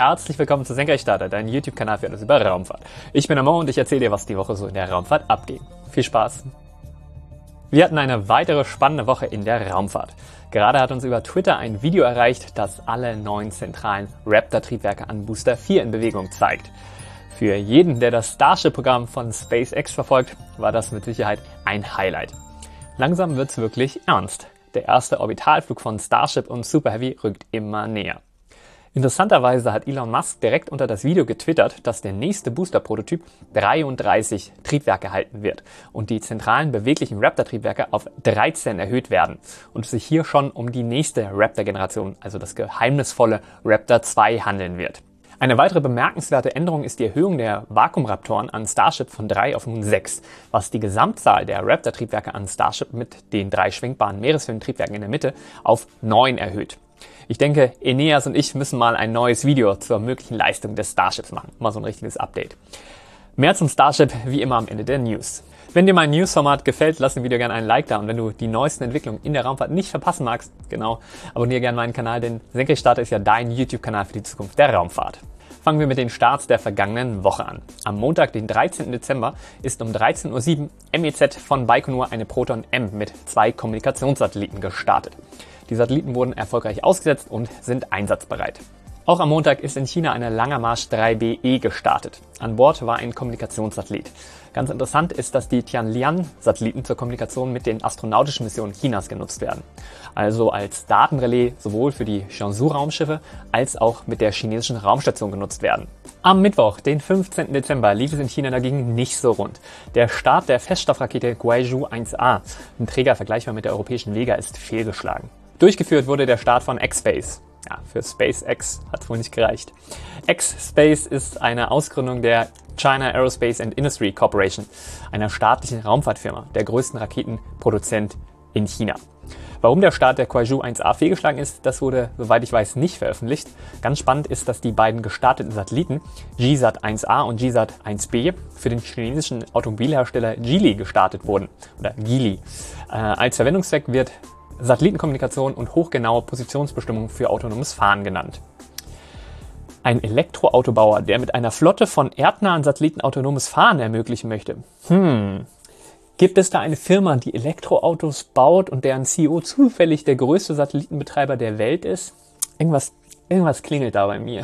Herzlich willkommen zu Senkrechtstarter, dein YouTube-Kanal für alles über Raumfahrt. Ich bin Mo und ich erzähle dir, was die Woche so in der Raumfahrt abgeht. Viel Spaß! Wir hatten eine weitere spannende Woche in der Raumfahrt. Gerade hat uns über Twitter ein Video erreicht, das alle 9 zentralen Raptor-Triebwerke an Booster 4 in Bewegung zeigt. Für jeden, der das Starship-Programm von SpaceX verfolgt, war das mit Sicherheit ein Highlight. Langsam wird's wirklich ernst. Der erste Orbitalflug von Starship und Super Heavy rückt immer näher. Interessanterweise hat Elon Musk direkt unter das Video getwittert, dass der nächste Booster-Prototyp 33 Triebwerke halten wird und die zentralen beweglichen Raptor-Triebwerke auf 13 erhöht werden und es sich hier schon um die nächste Raptor-Generation, also das geheimnisvolle Raptor 2, handeln wird. Eine weitere bemerkenswerte Änderung ist die Erhöhung der Vakuumraptoren an Starship von 3 auf nun 6, was die Gesamtzahl der Raptor-Triebwerke an Starship mit den 3 schwingbaren Meeresfilm-Triebwerken in der Mitte auf 9 erhöht. Ich denke, Eneas und ich müssen mal ein neues Video zur möglichen Leistung des Starships machen. Mal so ein richtiges Update. Mehr zum Starship wie immer am Ende der News. Wenn dir mein News-Format gefällt, lass dem Video gerne einen Like da. Und wenn du die neuesten Entwicklungen in der Raumfahrt nicht verpassen magst, abonniere gerne meinen Kanal, denn Senkrechtstarter ist ja dein YouTube-Kanal für die Zukunft der Raumfahrt. Fangen wir mit den Starts der vergangenen Woche an. Am Montag, den 13. Dezember, ist um 13:07 Uhr MEZ von Baikonur eine Proton M mit 2 Kommunikationssatelliten gestartet. Die Satelliten wurden erfolgreich ausgesetzt und sind einsatzbereit. Auch am Montag ist in China eine Langer Marsch 3BE gestartet. An Bord war ein Kommunikationssatellit. Ganz interessant ist, dass die Tianlian-Satelliten zur Kommunikation mit den astronautischen Missionen Chinas genutzt werden. Also als Datenrelais sowohl für die Shenzhou-Raumschiffe als auch mit der chinesischen Raumstation genutzt werden. Am Mittwoch, den 15. Dezember, lief es in China dagegen nicht so rund. Der Start der Feststoffrakete Guizhou 1A, ein Träger vergleichbar mit der europäischen Vega, ist fehlgeschlagen. Durchgeführt wurde der Start von X-Space. Ja, für SpaceX hat es wohl nicht gereicht. X-Space ist eine Ausgründung der China Aerospace and Industry Corporation, einer staatlichen Raumfahrtfirma, der größten Raketenproduzent in China. Warum der Start der Guizhou 1A fehlgeschlagen ist, das wurde, soweit ich weiß, nicht veröffentlicht. Ganz spannend ist, dass die beiden gestarteten Satelliten GSAT 1A und GSAT 1B für den chinesischen Automobilhersteller Geely gestartet wurden, oder Geely. Als Verwendungszweck wird Satellitenkommunikation und hochgenaue Positionsbestimmung für autonomes Fahren genannt. Ein Elektroautobauer, der mit einer Flotte von erdnahen Satelliten autonomes Fahren ermöglichen möchte. Gibt es da eine Firma, die Elektroautos baut und deren CEO zufällig der größte Satellitenbetreiber der Welt ist? Irgendwas klingelt da bei mir.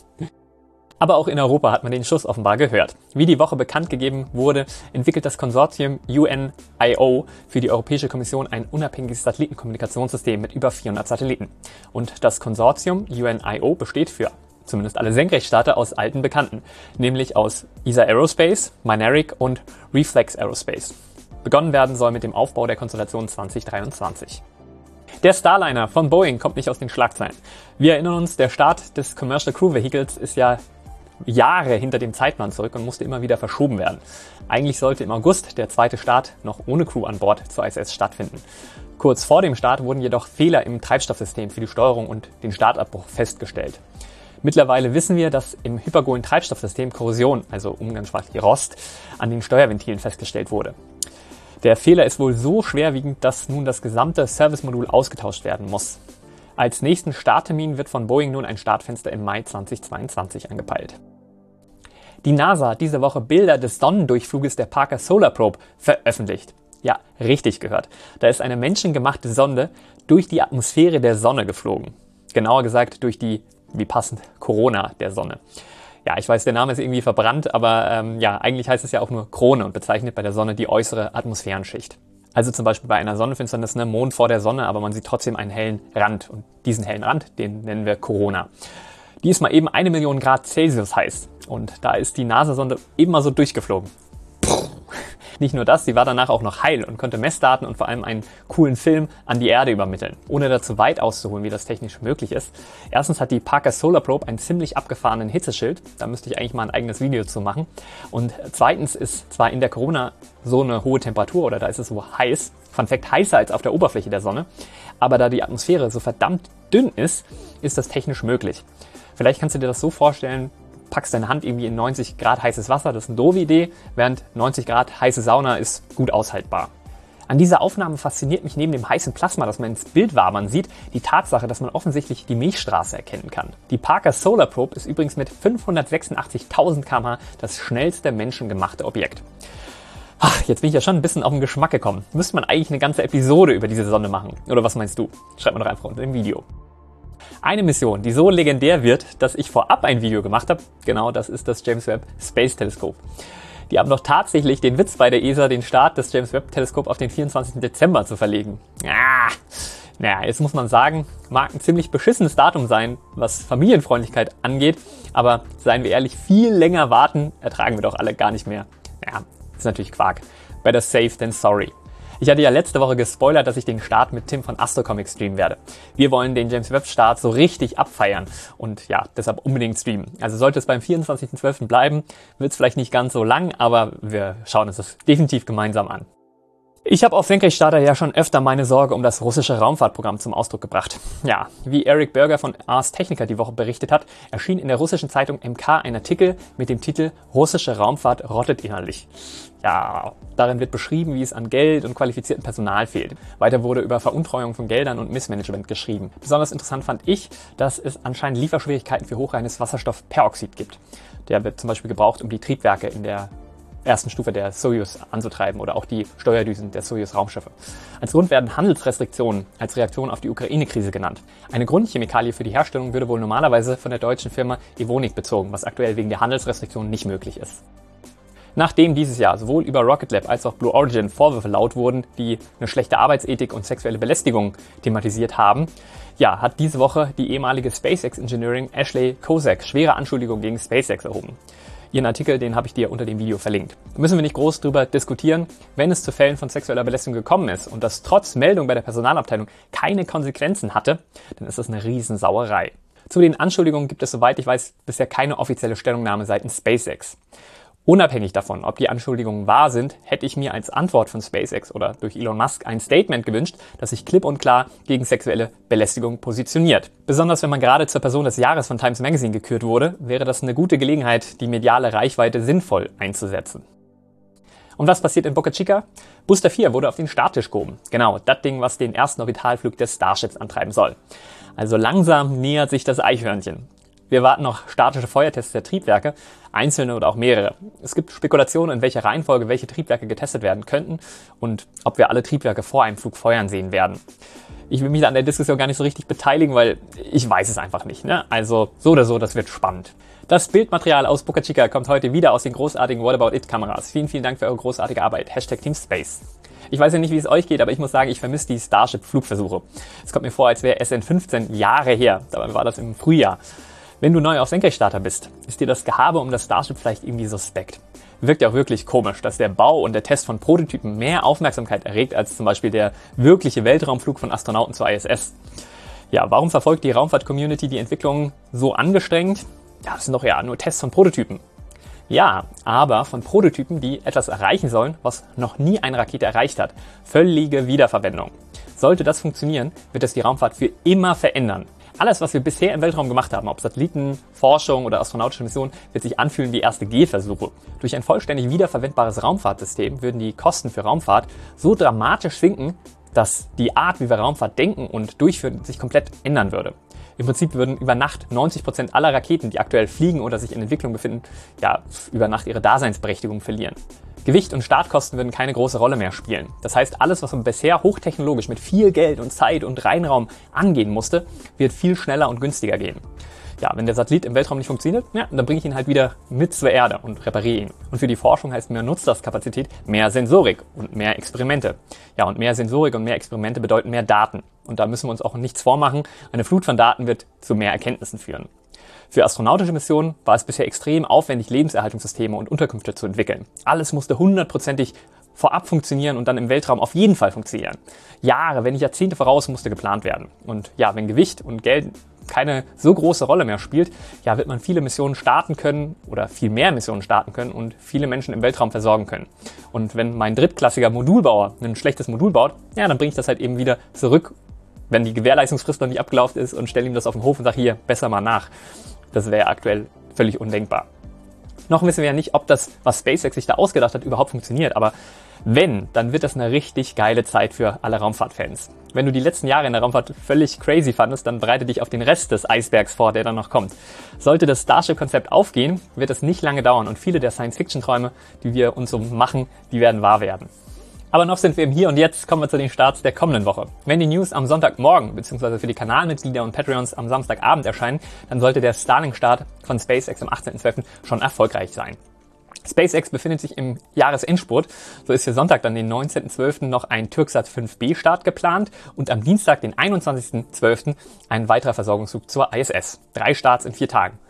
Aber auch in Europa hat man den Schuss offenbar gehört. Wie die Woche bekannt gegeben wurde, entwickelt das Konsortium UNIO für die Europäische Kommission ein unabhängiges Satellitenkommunikationssystem mit über 400 Satelliten. Und das Konsortium UNIO besteht für zumindest alle Senkrechtstarter aus alten Bekannten, nämlich aus ESA Aerospace, Mynaric und Reflex Aerospace. Begonnen werden soll mit dem Aufbau der Konstellation 2023. Der Starliner von Boeing kommt nicht aus den Schlagzeilen. Wir erinnern uns, der Start des Commercial Crew Vehicles ist ja Jahre hinter dem Zeitplan zurück und musste immer wieder verschoben werden. Eigentlich sollte im August der zweite Start noch ohne Crew an Bord zur ISS stattfinden. Kurz vor dem Start wurden jedoch Fehler im Treibstoffsystem für die Steuerung und den Startabbruch festgestellt. Mittlerweile wissen wir, dass im hypergolen Treibstoffsystem Korrosion, also umgangssprachlich Rost, an den Steuerventilen festgestellt wurde. Der Fehler ist wohl so schwerwiegend, dass nun das gesamte Servicemodul ausgetauscht werden muss. Als nächsten Starttermin wird von Boeing nun ein Startfenster im Mai 2022 angepeilt. Die NASA hat diese Woche Bilder des Sonnendurchfluges der Parker Solar Probe veröffentlicht. Ja, richtig gehört. Da ist eine menschengemachte Sonde durch die Atmosphäre der Sonne geflogen. Genauer gesagt durch die, wie passend, Corona der Sonne. Ja, ich weiß, der Name ist irgendwie verbrannt, aber eigentlich heißt es ja auch nur Krone und bezeichnet bei der Sonne die äußere Atmosphärenschicht. Also zum Beispiel bei einer Sonnenfinsternis, Mond vor der Sonne, aber man sieht trotzdem einen hellen Rand. Und diesen hellen Rand, den nennen wir Corona. Die ist mal eben 1 Million Grad Celsius heiß. Und da ist die NASA-Sonde eben mal so durchgeflogen. Nicht nur das, sie war danach auch noch heil und konnte Messdaten und vor allem einen coolen Film an die Erde übermitteln. Ohne dazu weit auszuholen, wie das technisch möglich ist. Erstens hat die Parker Solar Probe einen ziemlich abgefahrenen Hitzeschild. Da müsste ich eigentlich mal ein eigenes Video zu machen. Und zweitens ist zwar in der Corona so eine hohe Temperatur oder da ist es so heiß, Fun Fact, heißer als auf der Oberfläche der Sonne, aber da die Atmosphäre so verdammt dünn ist, ist das technisch möglich. Vielleicht kannst du dir das so vorstellen, packst deine Hand irgendwie in 90 Grad heißes Wasser, das ist eine doofe Idee, während 90 Grad heiße Sauna ist gut aushaltbar. An dieser Aufnahme fasziniert mich neben dem heißen Plasma, das man ins Bild wabern sieht, die Tatsache, dass man offensichtlich die Milchstraße erkennen kann. Die Parker Solar Probe ist übrigens mit 586.000 km/h das schnellste menschengemachte Objekt. Ach, jetzt bin ich ja schon ein bisschen auf den Geschmack gekommen. Müsste man eigentlich eine ganze Episode über diese Sonde machen? Oder was meinst du? Schreib mir doch einfach unter dem Video. Eine Mission, die so legendär wird, dass ich vorab ein Video gemacht habe, genau das ist das James Webb Space Telescope. Die haben doch tatsächlich den Witz bei der ESA, den Start des James Webb Teleskops auf den 24. Dezember zu verlegen. Naja, jetzt muss man sagen, mag ein ziemlich beschissenes Datum sein, was Familienfreundlichkeit angeht, aber seien wir ehrlich, viel länger warten ertragen wir doch alle gar nicht mehr. Ja, ist natürlich Quark. Better safe than sorry. Ich hatte ja letzte Woche gespoilert, dass ich den Start mit Tim von Astrocomics streamen werde. Wir wollen den James Webb Start so richtig abfeiern und ja, deshalb unbedingt streamen. Also sollte es beim 24.12. bleiben, wird es vielleicht nicht ganz so lang, aber wir schauen uns das definitiv gemeinsam an. Ich habe auf Senkrechtstarter ja schon öfter meine Sorge um das russische Raumfahrtprogramm zum Ausdruck gebracht. Ja, wie Eric Berger von Ars Technica die Woche berichtet hat, erschien in der russischen Zeitung MK ein Artikel mit dem Titel „Russische Raumfahrt rottet innerlich". Ja, darin wird beschrieben, wie es an Geld und qualifiziertem Personal fehlt. Weiter wurde über Veruntreuung von Geldern und Missmanagement geschrieben. Besonders interessant fand ich, dass es anscheinend Lieferschwierigkeiten für hochreines Wasserstoffperoxid gibt. Der wird zum Beispiel gebraucht, um die Triebwerke in der ersten Stufe der Soyuz anzutreiben oder auch die Steuerdüsen der Soyuz-Raumschiffe. Als Grund werden Handelsrestriktionen als Reaktion auf die Ukraine-Krise genannt. Eine Grundchemikalie für die Herstellung würde wohl normalerweise von der deutschen Firma Evonik bezogen, was aktuell wegen der Handelsrestriktionen nicht möglich ist. Nachdem dieses Jahr sowohl über Rocket Lab als auch Blue Origin Vorwürfe laut wurden, die eine schlechte Arbeitsethik und sexuelle Belästigung thematisiert haben, ja, hat diese Woche die ehemalige SpaceX-Ingenieurin Ashley Kozak schwere Anschuldigungen gegen SpaceX erhoben. Ihren Artikel, den habe ich dir unter dem Video verlinkt. Müssen wir nicht groß drüber diskutieren. Wenn es zu Fällen von sexueller Belästigung gekommen ist und das trotz Meldung bei der Personalabteilung keine Konsequenzen hatte, dann ist das eine Riesensauerei. Zu den Anschuldigungen gibt es, soweit ich weiß, bisher keine offizielle Stellungnahme seitens SpaceX. Unabhängig davon, ob die Anschuldigungen wahr sind, hätte ich mir als Antwort von SpaceX oder durch Elon Musk ein Statement gewünscht, das sich klipp und klar gegen sexuelle Belästigung positioniert. Besonders wenn man gerade zur Person des Jahres von Times Magazine gekürt wurde, wäre das eine gute Gelegenheit, die mediale Reichweite sinnvoll einzusetzen. Und was passiert in Boca Chica? Booster 4 wurde auf den Starttisch gehoben. Genau, das Ding, was den ersten Orbitalflug des Starships antreiben soll. Also langsam nähert sich das Eichhörnchen. Wir warten noch statische Feuertests der Triebwerke, einzelne oder auch mehrere. Es gibt Spekulationen, in welcher Reihenfolge welche Triebwerke getestet werden könnten und ob wir alle Triebwerke vor einem Flug feuern sehen werden. Ich will mich an der Diskussion gar nicht so richtig beteiligen, weil ich weiß es einfach nicht. Ne? Also so oder so, das wird spannend. Das Bildmaterial aus Boca Chica kommt heute wieder aus den großartigen What About It Kameras. Vielen, vielen Dank für eure großartige Arbeit. #TeamSpace. Ich weiß ja nicht, wie es euch geht, aber ich muss sagen, ich vermisse die Starship-Flugversuche. Es kommt mir vor, als wäre SN15 Jahre her. Dabei war das im Frühjahr. Wenn du neu auf Senkrechtstarter bist, ist dir das Gehabe um das Starship vielleicht irgendwie suspekt. Wirkt ja auch wirklich komisch, dass der Bau und der Test von Prototypen mehr Aufmerksamkeit erregt als zum Beispiel der wirkliche Weltraumflug von Astronauten zur ISS. Ja, warum verfolgt die Raumfahrt-Community die Entwicklung so angestrengt? Ja, das sind doch ja nur Tests von Prototypen. Ja, aber von Prototypen, die etwas erreichen sollen, was noch nie eine Rakete erreicht hat. Völlige Wiederverwendung. Sollte das funktionieren, wird es die Raumfahrt für immer verändern. Alles, was wir bisher im Weltraum gemacht haben, ob Satelliten, Forschung oder astronautische Missionen, wird sich anfühlen wie erste Gehversuche. Durch ein vollständig wiederverwendbares Raumfahrtsystem würden die Kosten für Raumfahrt so dramatisch sinken, dass die Art, wie wir Raumfahrt denken und durchführen, sich komplett ändern würde. Im Prinzip würden über Nacht 90% aller Raketen, die aktuell fliegen oder sich in Entwicklung befinden, ja, über Nacht ihre Daseinsberechtigung verlieren. Gewicht und Startkosten würden keine große Rolle mehr spielen. Das heißt, alles, was man bisher hochtechnologisch mit viel Geld und Zeit und Reinraum angehen musste, wird viel schneller und günstiger gehen. Ja, wenn der Satellit im Weltraum nicht funktioniert, ja, dann bringe ich ihn halt wieder mit zur Erde und repariere ihn. Und für die Forschung heißt mehr Nutzlastkapazität mehr Sensorik und mehr Experimente. Ja, und mehr Sensorik und mehr Experimente bedeuten mehr Daten. Und da müssen wir uns auch nichts vormachen. Eine Flut von Daten wird zu mehr Erkenntnissen führen. Für astronautische Missionen war es bisher extrem aufwendig, Lebenserhaltungssysteme und Unterkünfte zu entwickeln. Alles musste 100%ig vorab funktionieren und dann im Weltraum auf jeden Fall funktionieren. Jahre, wenn nicht Jahrzehnte voraus, musste geplant werden. Und ja, wenn Gewicht und Geld keine so große Rolle mehr spielt, ja, wird man viele Missionen starten können oder viel mehr Missionen starten können und viele Menschen im Weltraum versorgen können. Und wenn mein drittklassiger Modulbauer ein schlechtes Modul baut, ja, dann bringe ich das halt eben wieder zurück, wenn die Gewährleistungsfrist noch nicht abgelaufen ist und stelle ihm das auf dem Hof und sage, hier, besser mal nach. Das wäre aktuell völlig undenkbar. Noch wissen wir ja nicht, ob das, was SpaceX sich da ausgedacht hat, überhaupt funktioniert, aber wenn, dann wird das eine richtig geile Zeit für alle Raumfahrtfans. Wenn du die letzten Jahre in der Raumfahrt völlig crazy fandest, dann bereite dich auf den Rest des Eisbergs vor, der dann noch kommt. Sollte das Starship-Konzept aufgehen, wird es nicht lange dauern und viele der Science-Fiction-Träume, die wir uns so machen, die werden wahr werden. Aber noch sind wir im Hier und Jetzt, kommen wir zu den Starts der kommenden Woche. Wenn die News am Sonntagmorgen bzw. für die Kanalmitglieder und Patreons am Samstagabend erscheinen, dann sollte der Starlink-Start von SpaceX am 18.12. schon erfolgreich sein. SpaceX befindet sich im Jahresendspurt. So ist für Sonntag, dann den 19.12. noch ein Türksat 5B-Start geplant und am Dienstag, den 21.12. ein weiterer Versorgungsflug zur ISS. 3 Starts in 4 Tagen.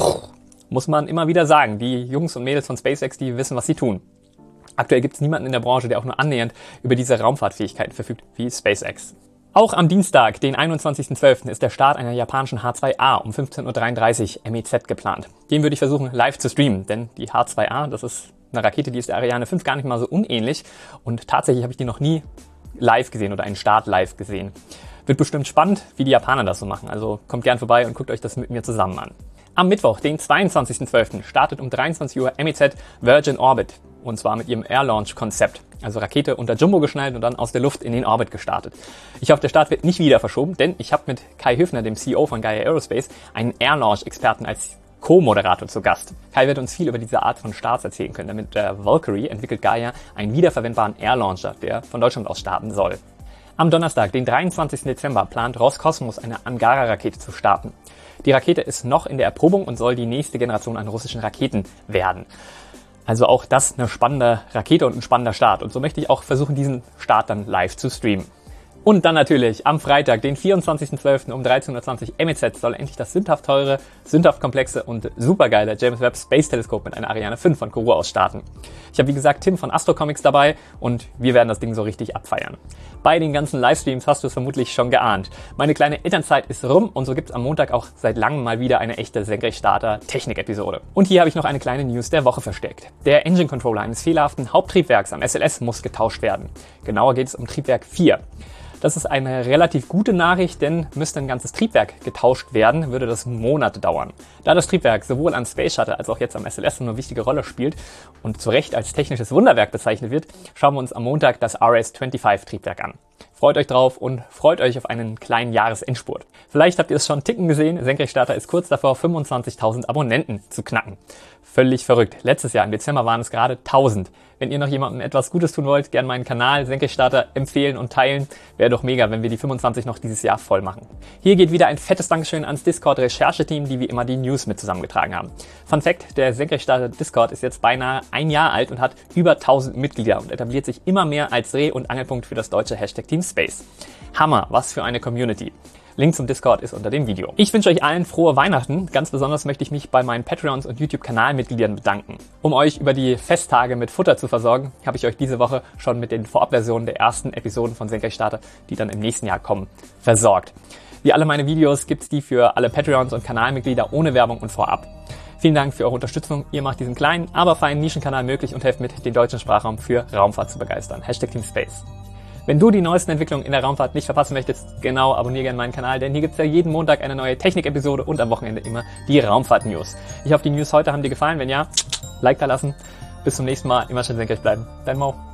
Muss man immer wieder sagen, die Jungs und Mädels von SpaceX, die wissen, was sie tun. Aktuell gibt es niemanden in der Branche, der auch nur annähernd über diese Raumfahrtfähigkeiten verfügt wie SpaceX. Auch am Dienstag, den 21.12. ist der Start einer japanischen H2A um 15.33 Uhr MEZ geplant. Den würde ich versuchen live zu streamen, denn die H2A, das ist eine Rakete, die ist der Ariane 5 gar nicht mal so unähnlich und tatsächlich habe ich die noch nie live gesehen oder einen Start live gesehen. Wird bestimmt spannend, wie die Japaner das so machen, also kommt gern vorbei und guckt euch das mit mir zusammen an. Am Mittwoch, den 22.12. startet um 23 Uhr MEZ Virgin Orbit. Und zwar mit ihrem Air-Launch-Konzept. Also Rakete unter Jumbo geschnallt und dann aus der Luft in den Orbit gestartet. Ich hoffe, der Start wird nicht wieder verschoben, denn ich habe mit Kai Höfner, dem CEO von Gaia Aerospace, einen Air-Launch-Experten als Co-Moderator zu Gast. Kai wird uns viel über diese Art von Starts erzählen können. Denn mit der Valkyrie entwickelt Gaia einen wiederverwendbaren Air-Launcher, der von Deutschland aus starten soll. Am Donnerstag, den 23. Dezember, plant Roskosmos eine Angara-Rakete zu starten. Die Rakete ist noch in der Erprobung und soll die nächste Generation an russischen Raketen werden. Also auch das eine spannende Rakete und ein spannender Start. Und so möchte ich auch versuchen, diesen Start dann live zu streamen. Und dann natürlich am Freitag, den 24.12. um 13.20 Uhr MEZ soll endlich das sündhaft teure, sündhaft komplexe und supergeile James Webb Space Telescope mit einer Ariane 5 von Kourou aus starten. Ich habe wie gesagt Tim von Astro Comics dabei und wir werden das Ding so richtig abfeiern. Bei den ganzen Livestreams hast du es vermutlich schon geahnt. Meine kleine Elternzeit ist rum und so gibt es am Montag auch seit langem mal wieder eine echte Senkrechtstarter-Technik-Episode. Und hier habe ich noch eine kleine News der Woche versteckt. Der Engine Controller eines fehlerhaften Haupttriebwerks am SLS muss getauscht werden. Genauer geht es um Triebwerk 4. Das ist eine relativ gute Nachricht, denn müsste ein ganzes Triebwerk getauscht werden, würde das Monate dauern. Da das Triebwerk sowohl am Space Shuttle als auch jetzt am SLS eine wichtige Rolle spielt und zu Recht als technisches Wunderwerk bezeichnet wird, schauen wir uns am Montag das RS-25-Triebwerk an. Freut euch drauf und freut euch auf einen kleinen Jahresendspurt. Vielleicht habt ihr es schon ticken gesehen, Senkrechtstarter ist kurz davor, 25.000 Abonnenten zu knacken. Völlig verrückt. Letztes Jahr im Dezember waren es gerade 1000. Wenn ihr noch jemandem etwas Gutes tun wollt, gerne meinen Kanal Senkrechtstarter empfehlen und teilen. Wäre doch mega, wenn wir die 25 noch dieses Jahr voll machen. Hier geht wieder ein fettes Dankeschön ans Discord-Rechercheteam, die wie immer die News mit zusammengetragen haben. Fun Fact, der Senkrechtstarter Discord ist jetzt beinahe ein Jahr alt und hat über 1000 Mitglieder und etabliert sich immer mehr als Dreh- und Angelpunkt für das deutsche Hashtag Team Space. Hammer, was für eine Community. Link zum Discord ist unter dem Video. Ich wünsche euch allen frohe Weihnachten. Ganz besonders möchte ich mich bei meinen Patreons und YouTube-Kanalmitgliedern bedanken. Um euch über die Festtage mit Futter zu versorgen, habe ich euch diese Woche schon mit den Vorabversionen der ersten Episoden von Senkrechtstarter, die dann im nächsten Jahr kommen, versorgt. Wie alle meine Videos gibt's die für alle Patreons und Kanalmitglieder ohne Werbung und vorab. Vielen Dank für eure Unterstützung. Ihr macht diesen kleinen, aber feinen Nischenkanal möglich und helft mit, den deutschen Sprachraum für Raumfahrt zu begeistern. Hashtag Team Space. Wenn du die neuesten Entwicklungen in der Raumfahrt nicht verpassen möchtest, genau, abonniere gerne meinen Kanal, denn hier gibt's ja jeden Montag eine neue Technik-Episode und am Wochenende immer die Raumfahrt-News. Ich hoffe, die News heute haben dir gefallen. Wenn ja, Like da lassen. Bis zum nächsten Mal. Immer schön senkrecht bleiben. Dein Mo.